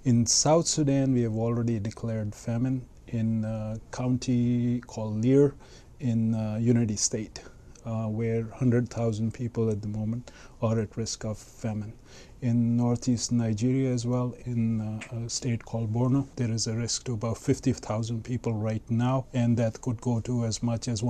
In South Sudan, we have already declared famine in a county called Lear in Unity State, where 100,000 people at the moment are at risk of famine. In northeast Nigeria as well, in a state called Borno, there is a risk to about 50,000 people right now, and that could go to as much as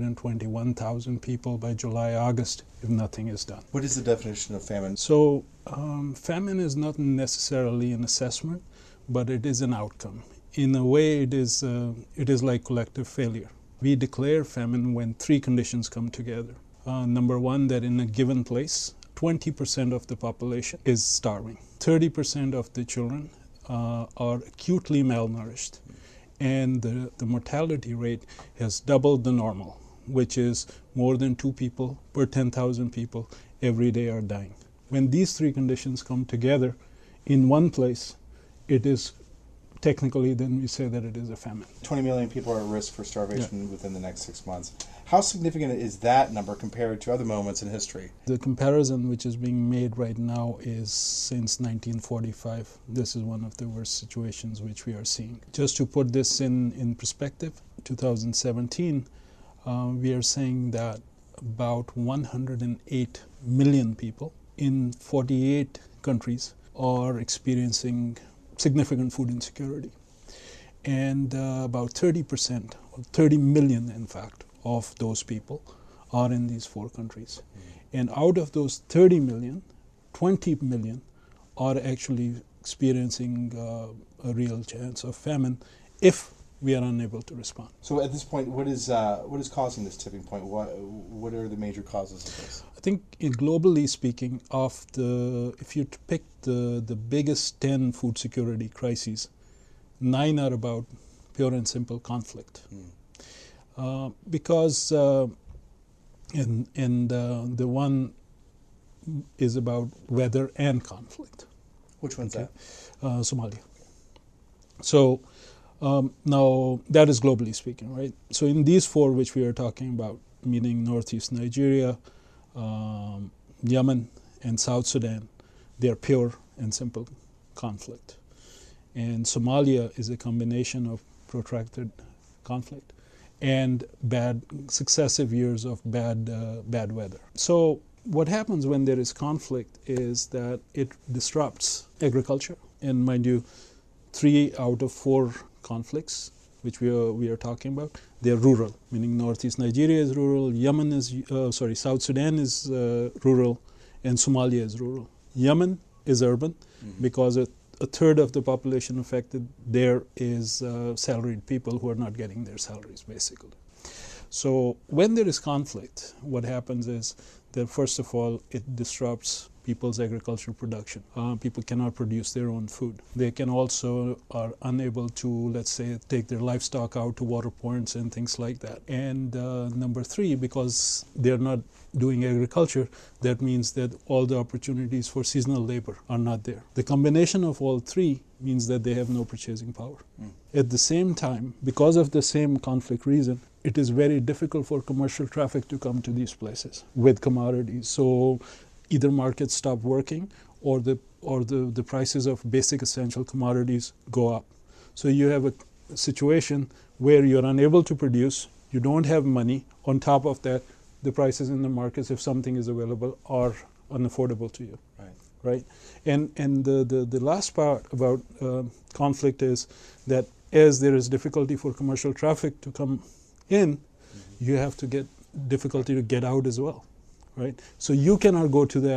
121,000 people by July, August, if nothing is done. What is the definition of famine? So, famine is not necessarily an assessment, but it is an outcome. In a way, it is like collective failure. We declare famine when three conditions come together. Number one, that in a given place, 20% of the population is starving. 30% of the children are acutely malnourished. And the mortality rate has doubled the normal, which is more than 2 people per 10,000 people every day are dying. When these three conditions come together in one place, it is technically, then we say that it is a famine. 20 million people are at risk for starvation within the next 6 months. How significant is that number compared to other moments in history? The comparison which is being made right now is since 1945. This is one of the worst situations which we are seeing. Just to put this in perspective, 2017, we are saying that about 108 million people in 48 countries are experiencing significant food insecurity. And about 30%, or 30 million in fact, of those people are in these 4 countries. And out of those 30 million, 20 million are actually experiencing a real chance of famine if we are unable to respond. So at this point, what is causing this tipping point? What are the major causes of this? I think globally speaking, if you pick the biggest 10 food security crises, 9 are about pure and simple conflict. Because the one is about weather and conflict. Which one's that? Somalia. So now that is globally speaking, right? So in these 4 which we are talking about, meaning northeast Nigeria, Yemen, and South Sudan, they are pure and simple conflict. And Somalia is a combination of protracted conflict and successive years of bad weather. So what happens when there is conflict is that it disrupts agriculture. And mind you, 3 out of 4 conflicts which we are talking about, they are rural, meaning northeast Nigeria is rural, South Sudan is rural, and Somalia is rural. Yemen is urban because a third of the population affected there is salaried people who are not getting their salaries, basically. So when there is conflict, what happens is that first of all, it disrupts people's agricultural production. People cannot produce their own food. They can also are unable to, let's say, take their livestock out to water points and things like that. And number 3, because they're not doing agriculture, that means that all the opportunities for seasonal labor are not there. The combination of all 3 means that they have no purchasing power. At the same time, because of the same conflict reason, it is very difficult for commercial traffic to come to these places with commodities. So either markets stop working or the prices of basic essential commodities go up. So you have a situation where you're unable to produce, you don't have money. On top of that, the prices in the markets, if something is available, are unaffordable to you. Right? And the last part about conflict is that as there is difficulty for commercial traffic to come in, you have to get difficulty to get out as well. Right, so you cannot go to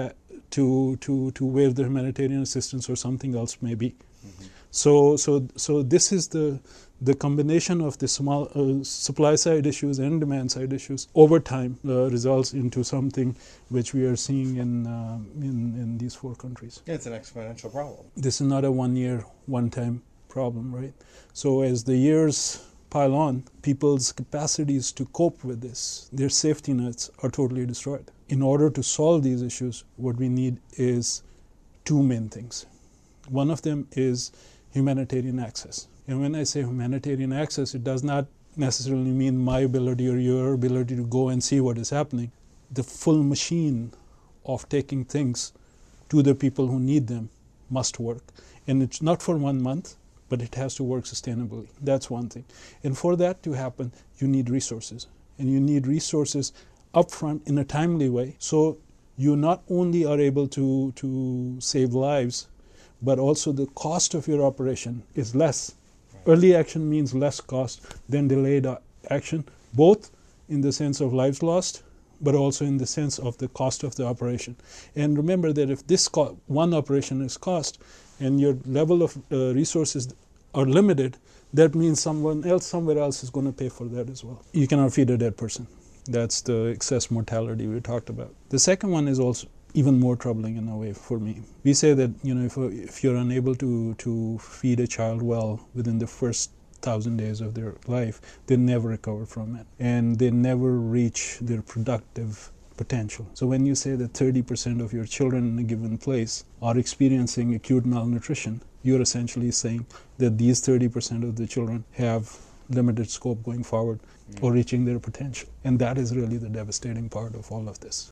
where the humanitarian assistance or something else may be. So this is the combination of the supply side issues and demand side issues over time results into something which we are seeing in these 4 countries. Yeah, it's an exponential problem. This is not a one-time problem, right? So as the years pile on, people's capacities to cope with this, their safety nets are totally destroyed. In order to solve these issues, what we need is 2 main things. One of them is humanitarian access. And when I say humanitarian access, it does not necessarily mean my ability or your ability to go and see what is happening. The full machine of taking things to the people who need them must work. And it's not for 1 month, but it has to work sustainably. That's one thing. And for that to happen, you need resources. And you need resources upfront in a timely way. So you not only are able to save lives, but also the cost of your operation is less. Early action means less cost than delayed action, both in the sense of lives lost, but also in the sense of the cost of the operation. And remember that if this one operation is cost and your level of resources are limited, that means someone else somewhere else is going to pay for that as well. You cannot feed a dead person. That's the excess mortality we talked about. The second one is also even more troubling in a way for me. We say that if you're unable to feed a child well within the first 1,000 days of their life, they never recover from it, and they never reach their productive potential. So when you say that 30% of your children in a given place are experiencing acute malnutrition, you're essentially saying that these 30% of the children have limited scope going forward or reaching their potential. And that is really the devastating part of all of this.